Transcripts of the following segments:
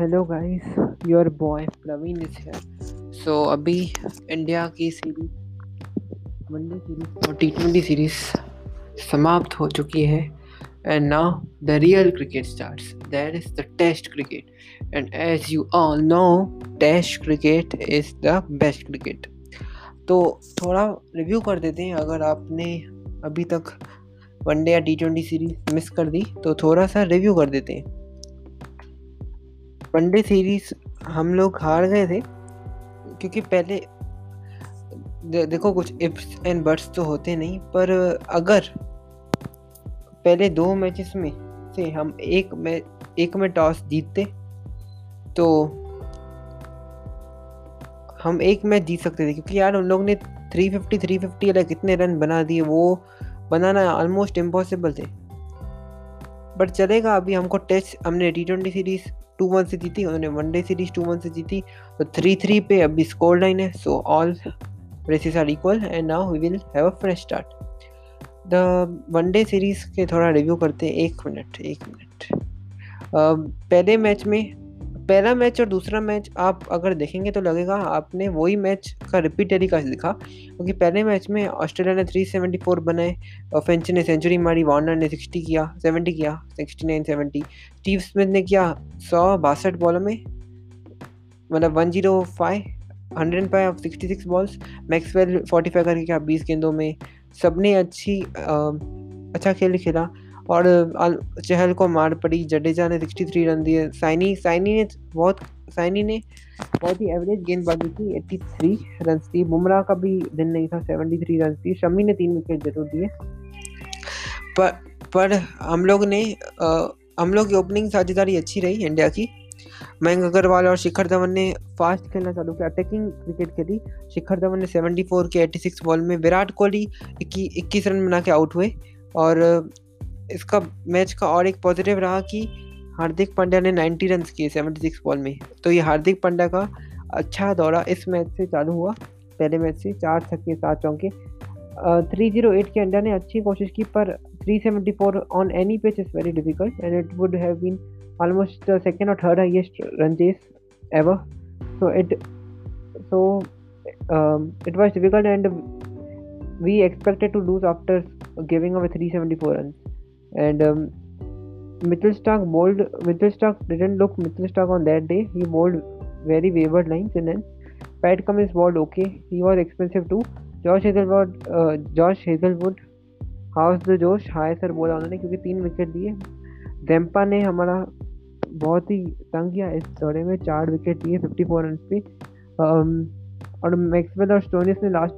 Hello guys, your boy Praveen is here. So अभी India की series, one day series और टी20 series समाप्त हो चुकी है। And now the real cricket starts, that is the test cricket. And as you all know, test cricket is the best cricket. तो थोड़ा review कर देते हैं। अगर आपने अभी तक वनडे या टी20 सीरीज मिस कर दी तो थोड़ा सा रिव्यू कर देते हैं। वनडे सीरीज हम लोग हार गए थे क्योंकि पहले देखो, कुछ इफ्स एंड बट्स तो होते नहीं, पर अगर पहले दो मैचेस में से हम एक में टॉस जीतते तो हम एक मैच जीत सकते थे। क्योंकि यार उन लोग ने 350 अलग कितने रन बना दिए, वो बनाना ऑलमोस्ट इम्पॉसिबल थे। बट चलेगा, अभी हमने टी20 सीरीज 2-1 से जीती, उन्होंने वनडे सीरीज 2-1 से जीती, तो 3-3 पे अभी स्कोर लाइन है। So all races are equal and now we will have a fresh start. The one day series के थोड़ा रिव्यू करते हैं। एक मिनट। पहला मैच और दूसरा मैच आप अगर देखेंगे तो लगेगा आपने वही मैच का रिपीट टेलीकास्ट दिखा। क्योंकि पहले मैच में ऑस्ट्रेलिया ने 374 बनाए, फिंच ने सेंचुरी मारी, वार्नर ने 70 किया, 69-70। स्टीव स्मिथ ने किया 162 बॉलों में, मतलब 105 ऑफ 66 बॉल्स। मैक्सवेल 45 करके क्या 20 गेंदों में। सबने अच्छा खेल खेला और चहल को मार पड़ी। जडेजा ने 63 रन दिए। साइनी ने बहुत ही एवरेज गेंदबाजी की, 83 रन दी। बुमराह का भी दिन नहीं था, 73 रन दी। शमी ने 3 विकेट जरूर दिए। पर हम लोग की ओपनिंग साझेदारी अच्छी रही इंडिया की। मयंक अग्रवाल और शिखर धवन ने फास्ट खेलना चालू किया, अटैकिंग क्रिकेट खेली। शिखर धवन ने 74 के 86 बॉल में। विराट कोहली 21 रन बना के आउट हुए। और इसका मैच का और एक पॉजिटिव रहा कि हार्दिक पांड्या ने 90 रन किए 76 बॉल में। तो ये हार्दिक पांड्या का अच्छा दौरा इस मैच से चालू हुआ। पहले मैच से 4 छक्के 7 चौके। 308 के इंडिया ने अच्छी कोशिश की, पर 374 on any pitch is very difficult and it would have been almost second or third highest run chase ever. It was difficult and we expected to lose after giving away 374 runs. And Mitchell Stark didn't look Mitchell Stark on that day. He bowled very wayward lines, and then Pat Cummins bowled okay. He was expensive too. Josh Hazelwood how's the Josh high sir बोला उन्होंने, क्योंकि 3 wicket दिए। Zampa ने हमारा बहुत ही तंग किया इस दौरे में, 4 विकेट लिए 54 रन पे। और मैक्सवेल और स्टोनिस ने लास्ट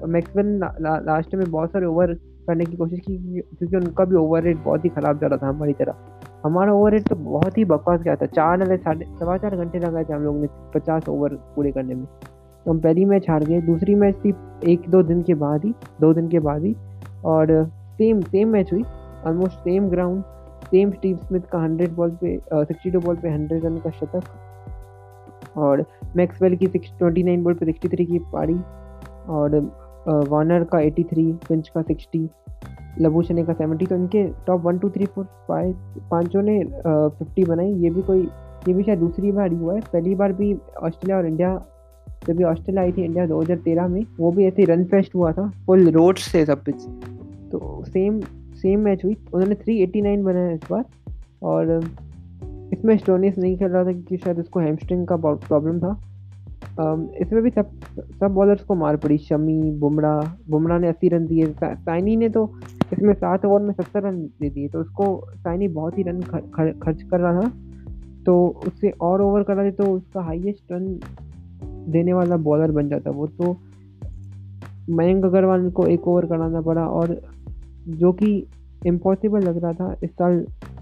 में बहुत सारे ओवर करने की कोशिश की, क्योंकि उनका भी ओवर रेट बहुत ही ख़राब जा रहा था हमारी तरह। हमारा ओवर रेट तो बहुत ही बकवास गया था। 4 घंटे लगाए थे हम लोग ने 50 ओवर पूरे करने में। तो हम पहली मैच हार गए। दूसरी मैच थी 2 दिन के बाद ही और सेम मैच हुई, almost same ground, same Steve Smith का 62 बॉल पे 100 रन का शतक, और मैक्सवेल की 29 बॉल पे 63 की पारी, और वार्नर का 83, फिंच का 60, लबूशने का 70। तो इनके टॉप 1 2 3 4 5 पांचों ने 50 बनाई। ये भी शायद दूसरी बार ही हुआ है। पहली बार भी ऑस्ट्रेलिया और इंडिया, जब भी ऑस्ट्रेलिया आई थी इंडिया 2013 में, वो भी ऐसे रन फेस्ट हुआ था, फुल रोड्स से सब पिच। तो सेम मैच हुई। उन्होंने 389 बनाया इस बार, और इसमें स्टोनिस नहीं खेल रहा था क्योंकि शायद उसको हैमस्ट्रिंग का प्रॉब्लम था। इसमें भी सब बॉलर्स को मार पड़ी। शमी, बुमराह ने 80 रन दिए। साइनी ने तो इसमें 7 ओवर में 70 रन दे दिए। तो उसको साइनी बहुत ही रन खर्च कर रहा था, तो उससे और ओवर करा दे तो उसका हाईएस्ट रन देने वाला बॉलर बन जाता वो। तो मयंक अग्रवाल को 1 ओवर कराना पड़ा, और जो कि इम्पॉसिबल लग रहा था इस साल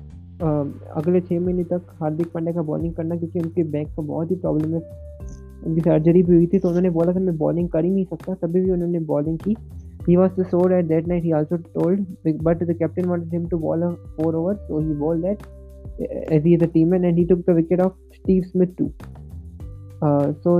अगले 6 महीने तक हार्दिक पांड्या का बॉलिंग करना, क्योंकि उनके बैक का बहुत ही प्रॉब्लम है। उनकी सर्जरी भी हुई थी, तो उन्होंने बोला था मैं बॉलिंग कर ही नहीं सकता, तभी भी उन्होंने बॉलिंग की। He was so sore at that night, he also told, but the captain wanted him to bowl 4 overs, so he bowled that as he is a teamman, and he took the wicket of Steve Smith too. So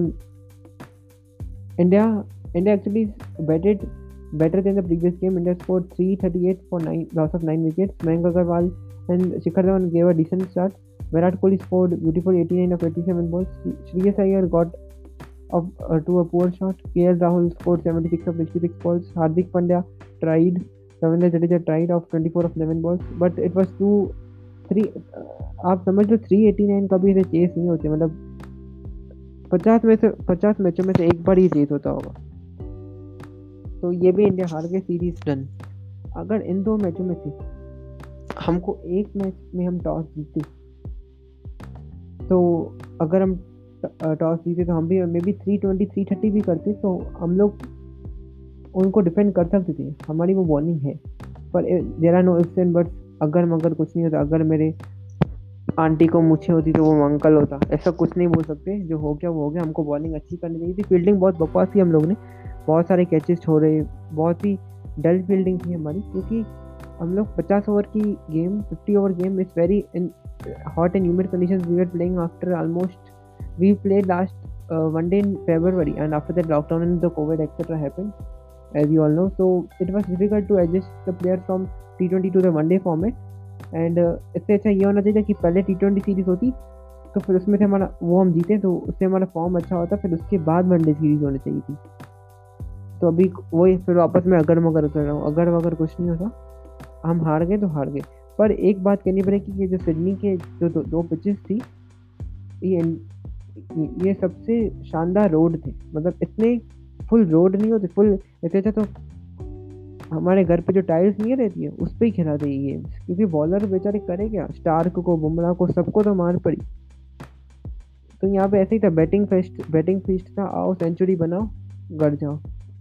India actually batted better than the previous game. India scored 338 for loss of 9 wickets. Mayank Agarwal and Shikhar Dhawan gave a decent start. Virat Kohli scored beautiful 89 of 87 balls. Shreyas Iyer got up to a poor shot. KL Rahul scored 76 of 66 balls. Hardik Pandya tried. Ravindra Jadeja tried of 24 of 11 balls. But it was 2-3. आप समझ लो 389 कभी ऐसे chess नहीं होते, मतलब 50 मैचों में से एक बार ही चेस होता होगा। तो ये भी इंडिया हार गई, सीरीज डन। अगर इन 2 मैचों में से हमको एक मैच में हम टॉस जीते, तो अगर हम टॉस जीते तो हम भी मे बी 320 330 भी करते, तो हम लोग उनको डिफेंड कर सकते थे। हमारी वो बॉलिंग है। पर there are no ifs and buts, अगर मगर कुछ नहीं होता। अगर मेरे आंटी को मूछें होती तो वो अंकल होता, ऐसा कुछ नहीं बोल सकते। जो हो गया वो हो गया। हमको बॉलिंग अच्छी करनी चाहिए थी। फील्डिंग बहुत बकवास थी हम लोग ने, बहुत सारे कैचेस छोड़े, बहुत ही डल फील्डिंग थी हमारी, क्योंकि हम लोग 50 ओवर की game, 50 over game is very in hot and humid conditions we were playing after almost we played last one day in February, and after that lockdown and the COVID etc happened, as you all know. So it was difficult to adjust the players from T20 to the one day format. And इससे अच्छा ये होना चाहिए कि पहले T20 series होती तो फिर उसमें से हमारा वो हम जीते, तो उससे हमारा फॉर्म अच्छा होता, फिर उसके बाद वनडे सीरीज होनी चाहिए थी। तो अभी वही फिर वापस मैं अगर मगर उतर रहा हूँ। अगर वगर कुछ नहीं होता, हम हार गए तो हार गए। पर एक बात कहनी पड़ेगी कि जो सिडनी के जो दो पिचेस थी, ये सबसे शानदार रोड थे। मतलब इतने फुल रोड नहीं होते, फुल इतने अच्छा तो हमारे घर पे जो टाइल्स नहीं रहती है उस पर ही खिलाते ये गेम्स, क्योंकि बॉलर बेचारे करे क्या, स्टार्क को, बुमराह को, सबको तो मार पड़ी। तो यहाँ पे ऐसे ही था, बैटिंग फीस्ट था, आओ सेंचुरी बनाओ, गड़ जाओ।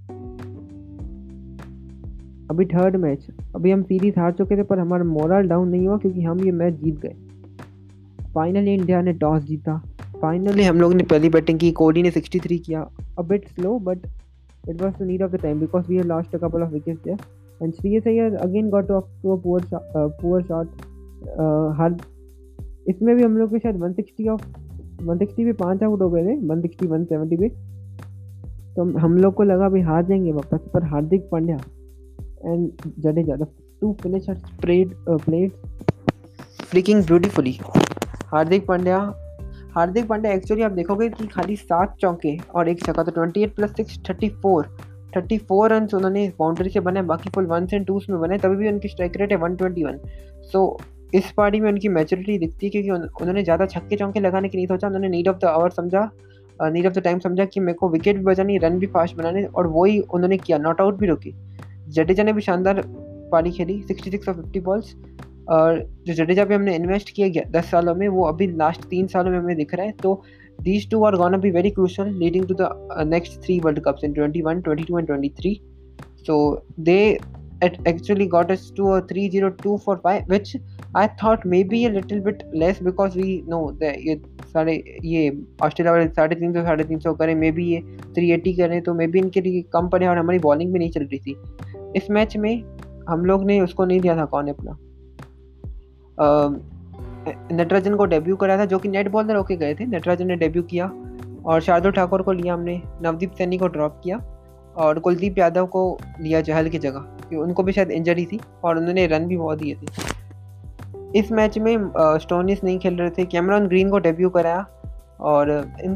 अभी थर्ड मैच, अभी हम सीरीज हार चुके थे पर हमारा मोरल डाउन नहीं हुआ, क्योंकि हम ये मैच जीत गए। फाइनली इंडिया ने टॉस जीता, फाइनली हम लोग ने पहली बैटिंग की। कोहली ने 63 किया, a bit slow but it was the need of the time because we had lost a couple of wickets there. And Shreyas Iyer again got off to a poor shot. हर इसमें भी हम लोग के शायद 160 पे 5 आउट हो गए थे, 160 170 पे। तो हम लोग को लगा भी हार जाएंगे वापस, पर Hardik Pandya and Jadeja, the two finishers played freaking beautifully. Hardik Pandya actually आप देखोगे कि खाली 7 चौके और एक छक्का, तो 28 + 6 34 रन उन्होंने बाउंड्री से बने, बाकी फुल 1s and 2s में बने, तभी भी उनकी स्ट्राइक रेट है 121। सो इस पारी में उनकी मैच्योरिटी दिखती है, क्योंकि उन्होंने ज़्यादा छक्के चौके लगाने की नहीं सोचा। उन्होंने नीड ऑफ द टाइम समझा कि मेरे को विकेट भी बचानी, रन भी फास्ट बनाने, और वही उन्होंने किया। नॉट आउट भी रोकी। जडेजा ने भी शानदार पारी खेली, 66 of 50 बॉल्स। और जो जडेजा पे हमने इन्वेस्ट किया 10 सालों में, वो अभी लास्ट 3 सालों में हमें दिख रहा है। तो these two are gonna be very crucial leading to the next 3 World Cups in 21, 22 and 23. So they actually got us to a 302 for 5, which I thought maybe a little bit less because we know that ये Australia वाले 350 करें, may be ये 380 करें, तो may be इनके लिए कम पड़े, और हमारी बॉलिंग भी नहीं चल रही थी। इस मैच में हम लोग ने उसको नहीं दिया था, कौन है अपना नटराजन को डेब्यू करा था, जो कि नेट बॉलर होके गए थे। नटराजन ने डेब्यू किया, और शार्दुल ठाकुर को लिया हमने, नवदीप सैनी को ड्रॉप किया, और कुलदीप यादव को लिया चहल की जगह, क्योंकि उनको भी शायद इंजरी थी, और उन्होंने रन भी बहुत दिए थे। इस मैच में स्टोनिस नहीं खेल रहे थे, कैमरॉन ग्रीन को डेब्यू कराया, और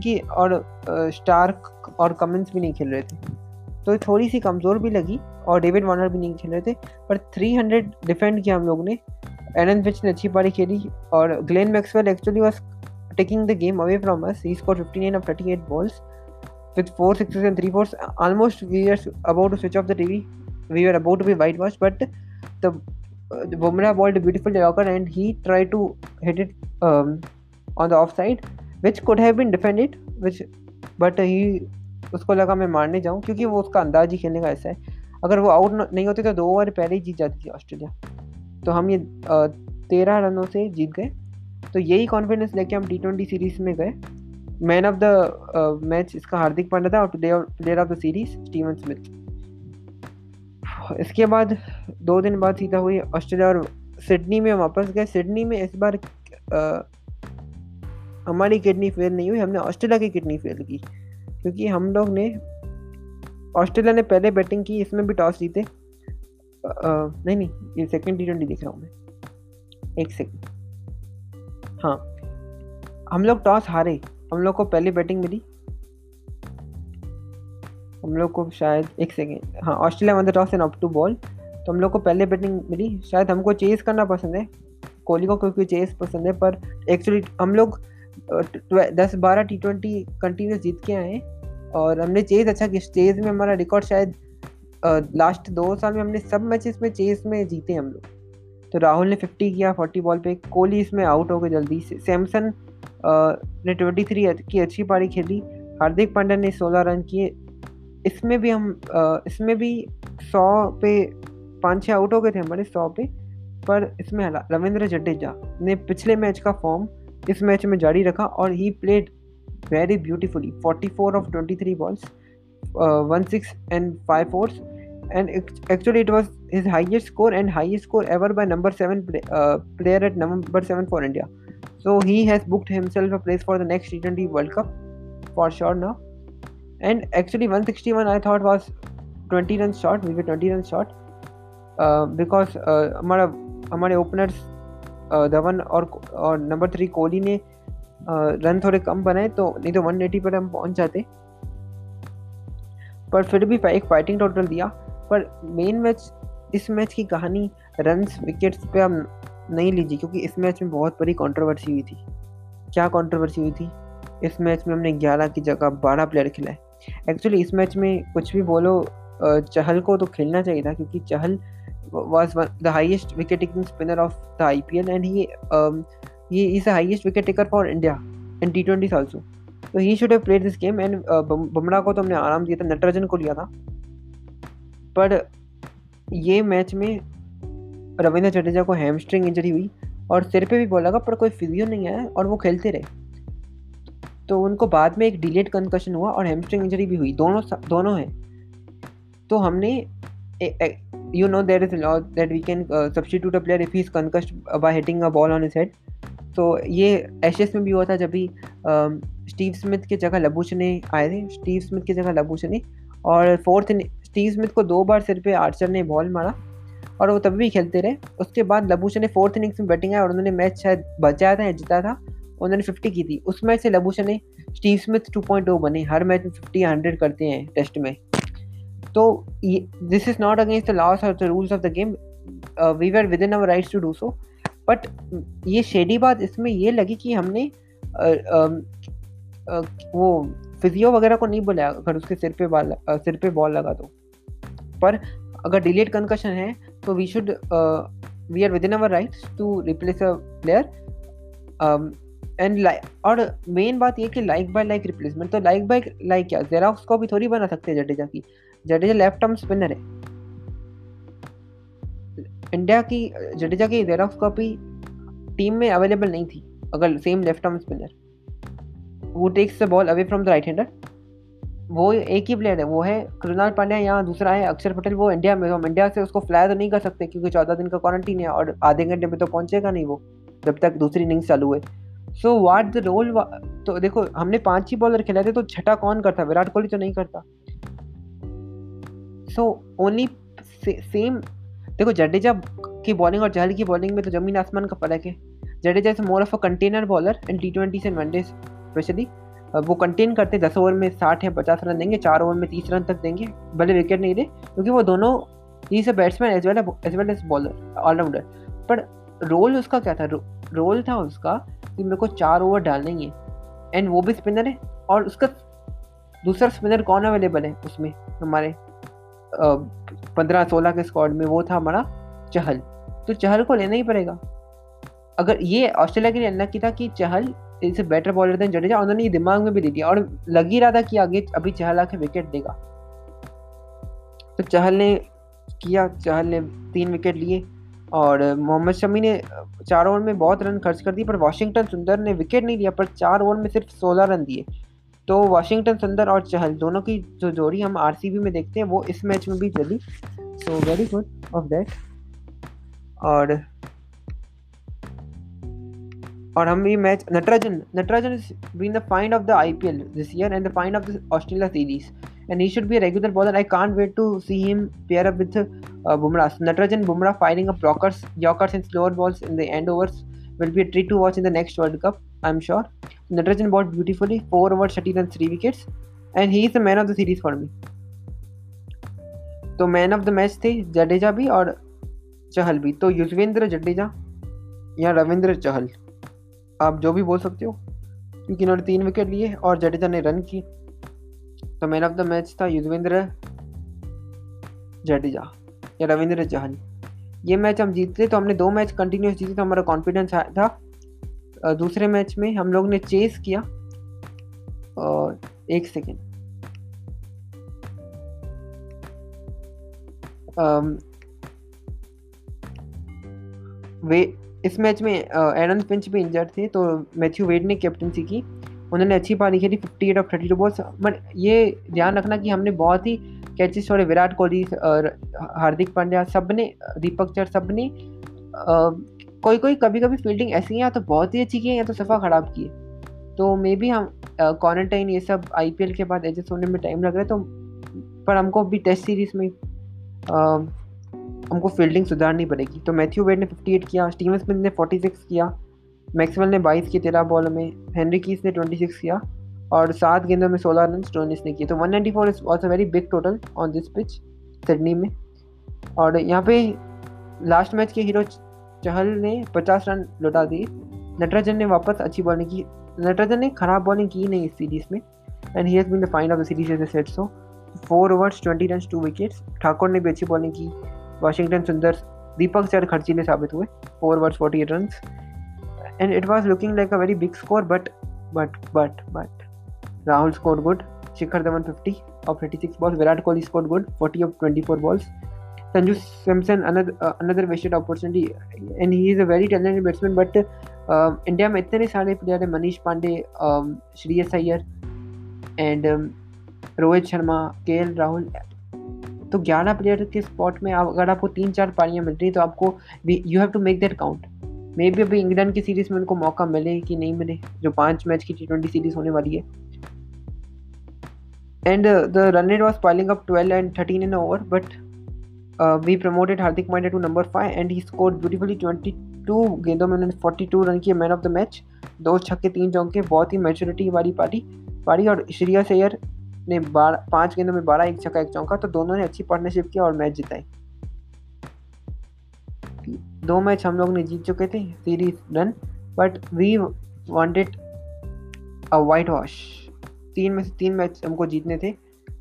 स्टार्क और कमिंस भी नहीं खेल रहे थे, तो थोड़ी सी कमज़ोर भी लगी, और डेविड वार्नर भी नहीं खेल रहे थे। पर 300 डिफेंड किया हम लोग ने। एरन फिच ने अच्छी पारी खेली, और Glenn Maxwell actually was taking the game away from us. He scored 59 of 38 balls with 4 sixes and 3 fours. Almost we were about to switch off the TV. We were about to be whitewashed, but the Bumrah bowled a beautiful Yorker, and he tried to hit it on the offside, which could have been defended, but he उसको लगा मैं मारने जाऊँ, क्योंकि वो उसका अंदाज ही खेलने का ऐसा है। अगर वो आउट नहीं होते तो 2 ओवर पहले ही जीत जाती थी ऑस्ट्रेलिया। तो हम ये 13 रनों से जीत गए। तो यही कॉन्फिडेंस लेके हम T20 सीरीज में गए। मैन ऑफ द मैच इसका हार्दिक पांड्या था, और player of the series Steven Smith. इसके बाद 2 दिन बाद सीधा हुई ऑस्ट्रेलिया और सिडनी में वापस गए। सिडनी में इस बार हमारी किडनी फेल नहीं हुई, हमने ऑस्ट्रेलिया की किडनी फेल की, क्योंकि हम लोग ने, ऑस्ट्रेलिया ने पहले बैटिंग की, इसमें भी टॉस जीते। नहीं ये सेकंड T20 दिख रहा हूँ मैं, एक सेकंड। हाँ, हम लोग टॉस हारे, हम लोग को पहली बैटिंग मिली, हम लोग को शायद एक सेकेंड, हाँ, Australia won the toss and opt to bowl, तो हम लोग को पहले बैटिंग मिली। शायद हमको चेस करना पसंद है, कोहली को क्योंकि चेस पसंद है, पर एक्चुअली हम लोग 10-12 T20 कंटिन्यूस जीत के आए हैं और हमने चेस अच्छा किया। चेस में हमारा रिकॉर्ड शायद लास्ट 2 साल में हमने सब मैचेस में चेस में जीते हम लोग। तो राहुल ने 50 किया 40 बॉल पे, कोहली इसमें आउट हो गए जल्दी से, सैमसन ने 23 की अच्छी पारी खेली, हार्दिक पांड्या ने 16 रन किए। इसमें भी हम इसमें भी 100 पे 5-6 आउट हो गए थे हमारे 100 पे, पर इसमें रविंद्र जडेजा ने पिछले मैच का फॉर्म इस मैच में जारी रखा और he played very beautifully, 44 of 23 balls, 1/6 and 5 fours, and actually it was his highest score and highest score ever by number 7 player at number 7 for India. So he has booked himself a place for the next T20 World Cup for sure now. And actually 161 I thought was 20 runs short. We were 20 runs short because हमारे openers Dhawan और number 3 Kohli ने run थोड़े कम बनाए, तो नहीं तो 180 पर हम पहुंच जाते, पर फिर भी एक फाइटिंग टोटल दिया। पर मेन मैच, इस मैच की कहानी रन्स विकेट्स पे हम नहीं लीजिए, क्योंकि इस मैच में बहुत बड़ी कंट्रोवर्सी हुई थी। क्या कंट्रोवर्सी हुई थी? इस मैच में हमने 11 की जगह 12 प्लेयर खिलाए। एक्चुअली इस मैच में कुछ भी बोलो, चहल को तो खेलना चाहिए था, क्योंकि चहल was the highest wicket taking spinner of the IPL and he is the highest wicket taker for India in T20s also, so he should have played this game. And Bumrah को तो हमने आराम दिया था, नटराजन को लिया था, पर ये मैच में रविंद्र जडेजा को हैमस्ट्रिंग इंजरी हुई और सिर पे भी बॉल लगा, पर कोई फिजियो नहीं आया और वो खेलते रहे, तो उनको बाद में एक डिलेड कंकशन हुआ और हैमस्ट्रिंग इंजरी भी हुई, दोनों हैं। तो हमने you know there is a law that we can substitute a player if he is concussed by hitting a ball on his head. तो ये एशेस में भी हुआ था, जब भी स्टीव स्मिथ की जगह लबूशने आए थे, स्टीव स्मिथ की जगह लबूशने, और स्टीव स्मिथ को 2 बार सिर पे आर्चर ने बॉल मारा और वो तब भी खेलते रहे। उसके बाद लबूशने 4th इनिंग्स में बैटिंग आया और उन्होंने मैच शायद बचाया था या जीता था, उन्होंने 50 की थी। उस मैच से लबूशने स्टीव स्मिथ 2.0 बने, हर मैच में 50-100 करते हैं टेस्ट में। तो this is not against the laws or the rules of the game. We were within our rights to do so. But ये शेडी बात इसमें ये लगी कि हमने वो फिजियो वगैरह को नहीं बुलाया अगर उसके सिर पे बॉल लगा तो। पर अगर डिलेड कंकशन है तो we are within our rights to replace a player. और मेन बात ये कि लाइक बाय लाइक रिप्लेसमेंट, तो लाइक बाय लाइक क्या, जेरोक्स को भी थोड़ी बना सकते हैं जडेजा की। जडेजा लेफ्ट आर्म स्पिनर है, इंडिया की जडेजा की जेरोक्स कॉपी टीम में अवेलेबल नहीं थी। अगर सेम लेफ्ट आर्म स्पिनर वो takes the ball away from the right hander, वो एक ही प्लेयर है, वो है कृणाल पांड्या, यहाँ दूसरा है अक्षर पटेल, वो इंडिया में, हम इंडिया से उसको फ्लाई तो नहीं कर सकते क्योंकि 14 दिन का क्वारंटीन है और आधे घंटे में तो पहुंचेगा नहीं वो, जब तक दूसरी इनिंग्स चालू है। सो व्हाट द रोल, तो देखो हमने 5 ही बॉलर खिलाए थे, तो छठा कौन करता? विराट कोहली तो नहीं करता। सो ओनली सेम, देखो जडेजा की बॉलिंग और चहल की बॉलिंग में तो जमीन आसमान का फर्क है। Jadeja is more of a container bowler in T20s and one day specially, वो कंटेन करते 10 ओवर में 60 या 50 रन देंगे, 4 ओवर में 30 रन तक देंगे, भले विकेट नहीं दे, क्योंकि वो दोनों ही is a batsman as well as bowler, allrounder. पर रोल उसका क्या था? रोल था उसका कि मेरे को 4 ओवर डालने ही है, एंड वो भी स्पिनर है, और उसका दूसरा स्पिनर कौन अवेलेबल है उसमें हमारे 15-16 के स्क्वाड में? वो था हमारा चहल। तो चहल को लेना ही पड़ेगा। अगर ये ऑस्ट्रेलिया के लिए अनलकी था कि Chahal is a better bowler than Jadeja, उन्होंने ये दिमाग में भी दे दिया और लग ही रहा था कि आगे अभी चहल आके विकेट देगा। तो चहल ने 3 विकेट लिए और मोहम्मद शमी ने 4 ओवर में बहुत रन खर्च कर दिए, पर वाशिंगटन सुंदर ने विकेट नहीं लिया, पर 4 ओवर में सिर्फ 16 रन दिए। तो वाशिंगटन सुंदर और चहल दोनों की जो जोड़ी हम RCB में देखते हैं, वो इस मैच में भी चली। So very good of that. और हम ये match, Natarajan is been the find of the IPL this year and the find of the Australia series, and he should be a regular bowler. I can't wait to see him pair up with Bumrah. Bumrah firing up yorkers and slower balls in the end overs will be a treat to watch in the next World Cup. I'm sure. Natarajan bowled beautifully, 4 overs, 30 runs, 3 wickets, and he is the man of the series for me. तो man of the match थे जडेजा भी और चहल भी. तो युजवेंद्र जडेजा या रविंद्र चहल, आप जो भी बोल सकते हो, क्योंकि इन्होंने 3 विकेट लिए और जडेजा ने रन किए. तो मैन ऑफ द मैच था युजवेंद्र जडेजा या रविंद्र चहल. ये मैच हम जीतते तो हमने 2 मैच कंटिन्यूस जीते तो हमारा कॉन्फिडेंस था. दूसरे मैच में हम लोग ने चेस किया. एक सेकेंड, वे इस मैच में एरन फिंच भी इंजर्ड थे तो मैथ्यू वेड ने कैप्टनसी की. उन्होंने अच्छी पारी खेली, 58 ऑफ 32 बॉल्स. बट ये ध्यान रखना कि हमने बहुत ही कैचेस छोड़े. विराट कोहली, हार्दिक पांड्या सब ने, दीपक चहर सब ने. कोई कोई कभी कभी फील्डिंग ऐसी है या तो बहुत ही अच्छी की है या तो सफ़ा ख़राब की है. तो मे बी हम क्वारंटाइन ये सब IPL के बाद एडजस्ट होने में टाइम लग रहा है. तो पर हमको अभी टेस्ट सीरीज में हमको फील्डिंग सुधारनी पड़ेगी. तो मैथ्यू वेड ने 58 किया, स्टीवन स्मिथ ने 46 किया, मैक्सवेल ने 22 किए 13 बॉल में, हेनरी कीस ने 26 किया और 7 गेंदों में 16 रन स्टोनिस ने किए. तो 194 is also very big total on this pitch Sydney में. और यहाँ पे लास्ट मैच के हीरो चहल ने 50 रन लौटा दिए. नटराजन ने वापस अच्छी बॉलिंग की. नटराजन ने खराब बॉलिंग की नहीं इस सीरीज में, and he has been the find of the series as I said so. 4 overs 20 run 2 wickets. Thakur ने भी अच्छी बॉलिंग की. वाशिंगटन सुंदर, दीपक चहर खर्चीले साबित हुए, 4 overs 48 runs, and it was looking like a very big score, but Rahul scored good. Shikhar Dhawan 50 of 86 balls. Virat Kohli scored good, 40 of 24 balls. Sanju Samson another wasted opportunity, and he is a very talented batsman. But India में इतने सारे player हैं, Manish Pandey, Shreyas Iyer and Rohit Sharma, KL Rahul. तो 11 player के spot में अगर आपको 3-4 पारियां मिल रही तो आपको you have to make that count. Maybe अभी इंग्लैंड की सीरीज में उनको मौका मिले कि नहीं मिले, जो 5 मैच की T20 सीरीज होने वाली है. And the run rate was piling up 12 and 13 in over, but we promoted Hardik Pandya to number 5 and he scored beautifully. 22 गेंदों में उन्होंने 42 रन किए, मैन ऑफ द मैच, 2 छक्के 3 चौके. बहुत ही मैच्योरिटी वाली पारी. और श्रेयस अय्यर ने 5 गेंदों में 12, 1 छक्का 1 चौका. तो दोनों ने अच्छी पार्टनरशिप की और मैच जिताई. 2 मैच हम लोग ने जीत चुके थे series run, but we wanted a whitewash. 3 में से 3 मैच हमको जीतने थे.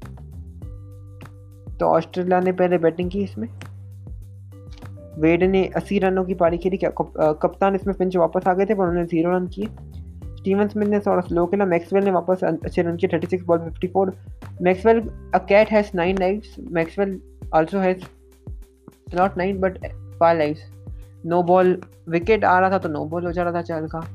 तो ऑस्ट्रेलिया ने पहले बैटिंग की. इसमें वेड ने 80 रनों की पारी खेली. कप्तान इसमें फिंच वापस आ गए थे पर उन्होंने 0 रन किए. स्टीवन स्मिथ ने थोड़ा स्लो खेला. मैक्सवेल ने वापस अच्छे रन किए, 36 ball 54. Maxwell, a cat has 9 lives. Maxwell also has not 9 but 5 lives. No ball wicket आ रहा था तो नो बॉल हो जा रहा था चहल का.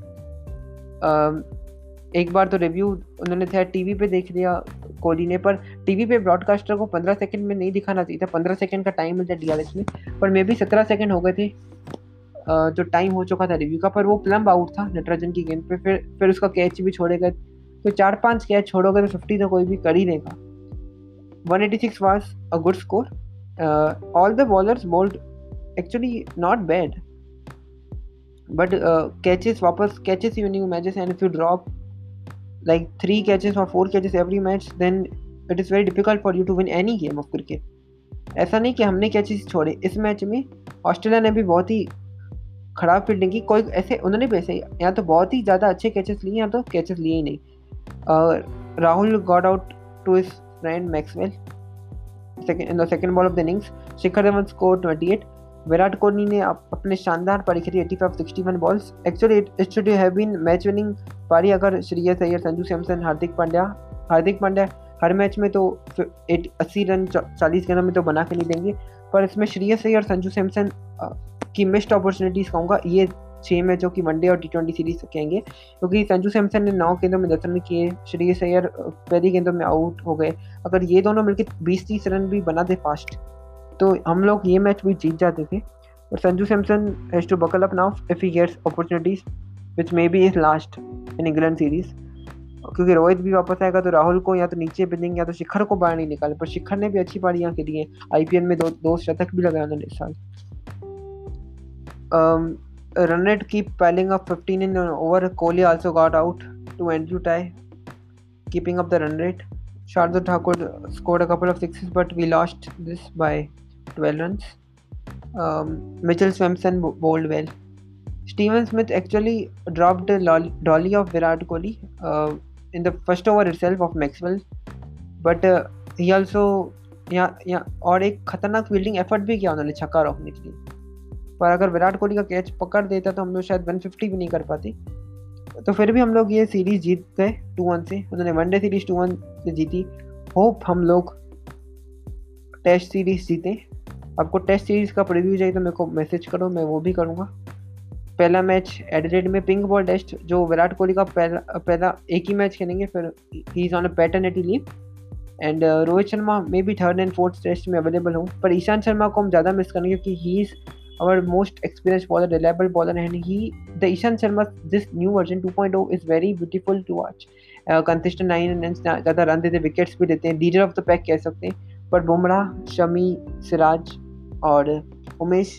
एक बार तो रिव्यू उन्होंने टीवी पे देख लिया कोहली ने, पर टीवी पे ब्रॉडकास्टर को 15 सेकंड में नहीं दिखाना चाहिए था. 15 सेकंड का टाइम मिलता है DRS में, पर मे भी 17 सेकंड हो गए थे जो टाइम हो चुका था रिव्यू का. पर वो प्लम्ब आउट था नटराजन की गेंद पे. फिर उसका कैच भी छोड़ेगा. तो 4-5 कैच छोड़ोगे तो 50 तो कोई भी कर ही देगा. 186 was a good score. All the bowlers bowled actually not bad, but catches you winning matches, and if you drop like 3 catches or 4 catches every match, then it is very difficult for you to win any game of cricket. ऐसा नहीं कि हमने catches छोड़े. इस match में Australia ने भी बहुत ही खराब फील्डिंग की. कोई ऐसे उन्होंने भी ऐसे या तो बहुत ही ज़्यादा अच्छे कैचेस लिए या तो कैचेस लिए ही नहीं. Rahul got out to his friend Maxwell in the second ball of the innings. Shikhar Dhawan scored 28. Virat Kohli ने अपने शानदार पारी खेली, 85 61 balls. Actually it should have been match winning पारी अगर श्रेयस अय्यर, संजू सैमसन, हार्दिक पांड्या हर मैच में तो 80 रन 40 गेंदों में तो बना के नहीं देंगे. पर इसमें श्रेयस अय्यर, संजू सैमसन की मिस्ड अपॉर्चुनिटीज़ कहूँगा. ये 6 मैचों की वनडे और T20 सीरीज कहेंगे, क्योंकि संजू सैमसन ने 9 गेंदों में 10 रन किए, श्रेयस अय्यर पहली गेंदों में आउट हो गए. अगर ये दोनों मिलकर 20-30 रन भी बना दे फास्ट तो हम लोग ये मैच भी जीत जाते थे. और Sanju Samson has to buckle up now if he gets opportunities which maybe is last in England series. क्योंकि रोहित भी वापस आएगा तो राहुल को या तो नीचे बिंदेंगे या तो शिखर को बाहर नहीं निकाले. पर शिखर ने भी अच्छी पारियां खेली हैं. IPL में दो शतक भी लगाए उन्होंने इस साल. run rate keep piling up. 15 in an over. Kohli also got out to Andrew Ty, keeping up the run rate. Shardul Thakur scored a couple of sixes, but we lost this by 12 runs. Mitchell Swamson bowled well. Steven Smith actually dropped the dolly of Virat Kohli in the first over itself of Maxwell, but he also और एक खतरनाक fielding effort भी किया उन्होंने छक्का रोकने के लिए, पर अगर विराट कोहली का कैच पकड़ देता तो हम लोग शायद 150 भी नहीं कर पाते। तो फिर भी हम लोग ये सीरीज जीत गए 2-1 से। उन्होंने वनडे सीरीज 2-1 से जीती। होप हम लोग टेस्ट सीरीज जीतें। आपको टेस्ट सीरीज का प्रीव्यू चाहिए तो मेरे को मैसेज करो, मैं वो भी करूँगा। पहला मैच एडिलेड में पिंक बॉल टेस्ट, जो विराट कोहली का पहला एक ही मैच खेलेंगे, फिर he is on a paternity leave. And Rohit Sharma maybe third and fourth test में अवेलेबल हो, पर ईशांत शर्मा को हम ज़्यादा मिस करेंगे क्योंकि he is our most experienced bowler, reliable bowler, and the Ishant Sharma, this new version 2.0 is very beautiful to watch. Consistent 9 innings, ज़्यादा run देते, विकेट्स भी देते हैं, लीडर ऑफ द पैक कह सकते हैं। पर बुमराह, शमी, सिराज और Umesh,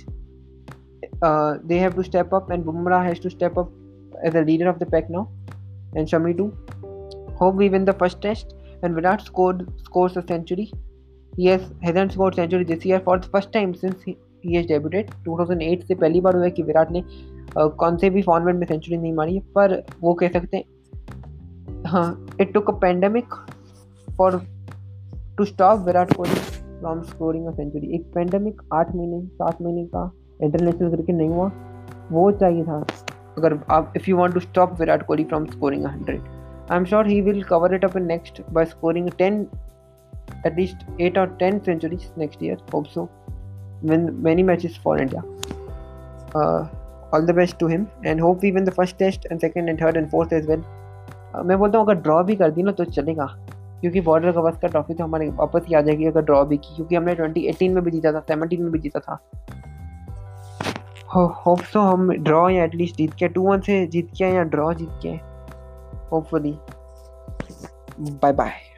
they have to step up, and Bumrah has to step up as a leader of the pack now, and Shami too. Hope we win the first test, and Virat scores a century. He hasn't scored century this year for the first time since he has debuted. 2008 से पहली बार हुआ है कि विराट ने कौन से भी format में सेंचुरी नहीं मारी है, पर वो कह सकते हैं हाँ, it took a pandemic for to stop Virat Kohli from scoring a century. एक पैंडेमिक 7 महीने का इंटरनेशनल क्रिकेट नहीं हुआ, वो चाहिए था अगर आप if you want to stop Virat Kohli from scoring 100। I am sure he will cover it up in next by scoring 10, at least 8 or 10 centuries next year. Hope so. Win many matches for India. All the best to him, and hope we win the first test and second and third and fourth as well. मैं बोलता हूँ अगर draw भी कर दी ना तो चलेगा, क्योंकि बॉर्डर गवास्कर ट्रॉफी तो हमारे वापस ही आ जाएगी अगर ड्रॉ भी की, क्योंकि हमने 2018 में भी जीता था, 17 में भी जीता था। होप सो हम ड्रॉ या एटलीस्ट जीत के 2-1 से जीत के या ड्रॉ जीत के, होपफुली। Bye bye.